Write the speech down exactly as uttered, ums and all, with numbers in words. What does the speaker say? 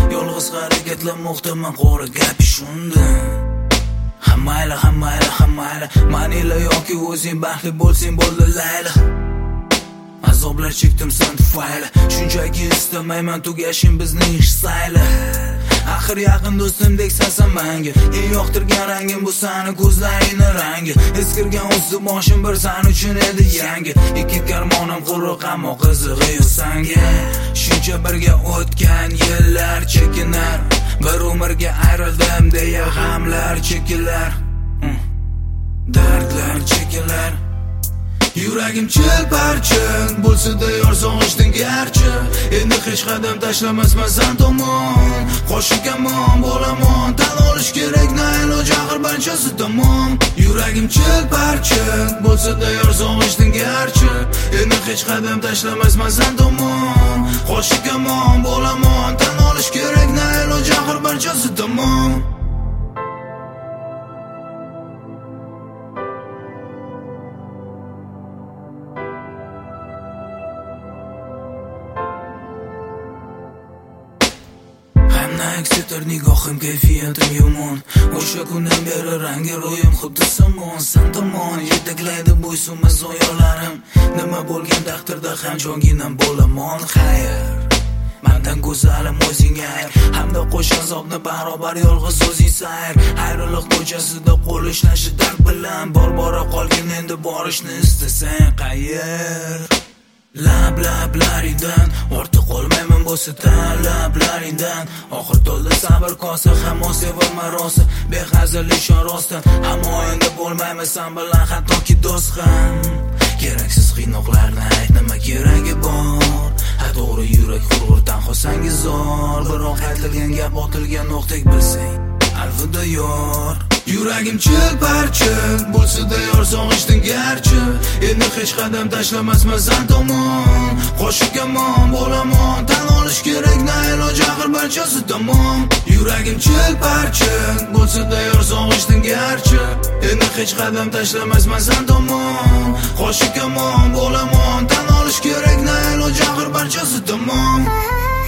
Yolg'iz harakatlanmoqdaman, qora gapi shunda. Hammayla, hammayla, hammayla Manila yoki o'zing baxtli bo'lsang bo'ldi layla. Azoblar chekdim sen tufayli, shunchaki istamayman tugashing bizning ish sayli. Axir yaqin do'stimdek sansan menga, eng yoqtirgan rangim bu sani ko'zlaringning rangi. Eskirgan o'zi boshim bir san uchun edi yangi. Ikki karmonim quruq ammo qizig'i yo'q sanga. Shuncha birga o'tgan yillar chekinar, bir umrga ayrildim deya g'amlar chekilar, dardlar chekilar. Yuragim chilparchin bo'lsa-da yor sog'ishding garchi. Endi hech qadam tashlamasman san tomon. Qo'shiq kamon bo'laman, tan olish kerak na iloj axir barchasi tamom. Yuragim chilparchin bo'lsa-da yor sog'ishding garchi. Endi hech qadam tashlamasman san tomon. Qo'shiq kamon bo'laman, tan olish kerak na iloj axir barchasi tamom. Aksidir nigohim, kayfiyatim yomon. O'sha kundan beri rangi ro'yim xuddi somon. San tomon yetaklaydi bo'ysunmas zoyolarim. Nima bo'lgan taqdirda ham jonginam bo'laman. Xayr, mendan go'zalim o'zingga ayr, hamda qo'sh azobni barobar yolg'iz o'zing sayr. Ayriliq ko'chasida qo'l ishlashi dard bilan, bor bora qolgin endi borishni istasang qayer. Lab lablaringdan ortiq qolmayman bo'lsa talablaringdan. Oxir to'ldi sabr kosa, ham sevama rosa, behazil ishon rostdan. Ammo endi bo'lmayman sen bilan hattoki do'st ham. Keraksiz qiynoqlarni ayt, nima keragi bor? Ha to'g'ri, yurak hurg'ur tanho sangi zor. Biroq aytilgan gap otilgan o'qdek bilsang, alvida yor. Yuragim chilparchin bo'lsa-da yor sog'ishding garchi. Endi hech qadam tashlamasman san tomon. Qo'shiq kamon bo'laman, tan olish kerak na iloj axir barchasi tamom. Yuragim chilparchin bo'lsa-da yor sog'ishding garchi. Endi hech qadam tashlamasman san tomon. Qo'shiq kamon bo'laman, tan olish kerak na iloj axir barchasi tamom.